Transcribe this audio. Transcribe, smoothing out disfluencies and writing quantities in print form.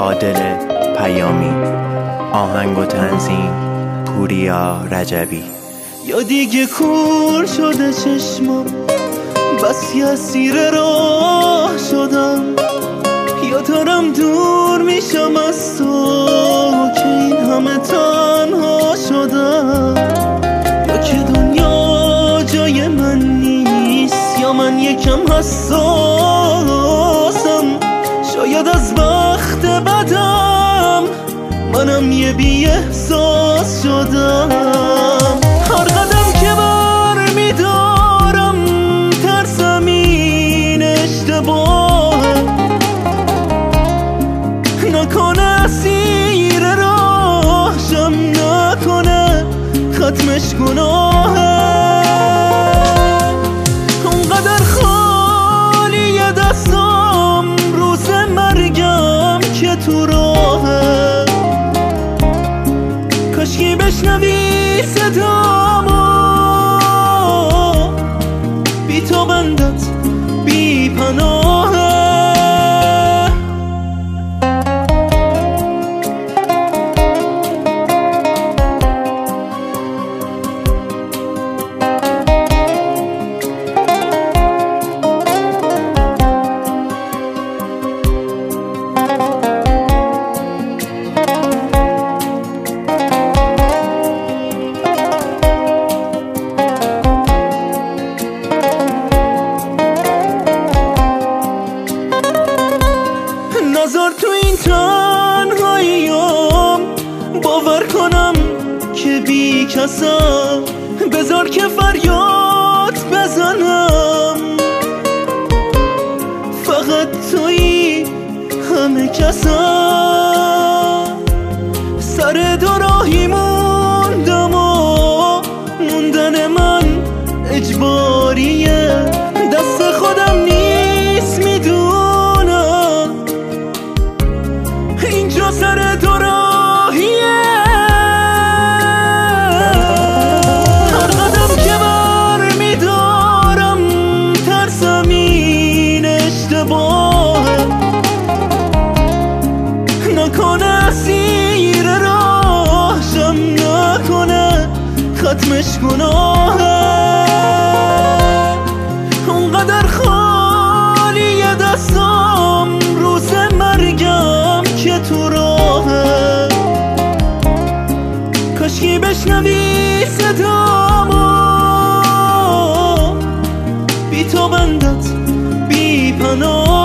عادل پیامی. آهنگ و تنظیم پوریا رجبی. یا دیگه کور شده چشمم، بس یه اسیر راه شدم، یا دارم دور میشم از تو که این همه تنها شدم، یا که دنیا جای من نیست، یا من یکم حساسم. شاید از وقت بدم منم یه بی احساس شدم. هر قدم که بر میدارم ترسم این اشتباهه، نکنه اسیر راهشم، نکنه ختمش گناهه. اونقدر خالی دستم روز مرگم که تو راهه، کاشکی بشنوی صدامو، بی تو بندت بی پناهه. نذار تو این تنهاییام باور کنم که بی کسم، بذار که فریاد بزنم، فقط تویی همه کسم. سر دو راهی موندم و موندن من اجباریه، دست خودم نیست میدونم، اینجا سر دو راهیه. هر قدم که بر میدارم ترسم این اشتباهه، نکنه اسیر راهشم، نکنه ختمش گناهه. اونقدر خالی دستم روز مرگم که تو راهه، کاشکی بشنوی صدامو، بی تو بندت بی پناه.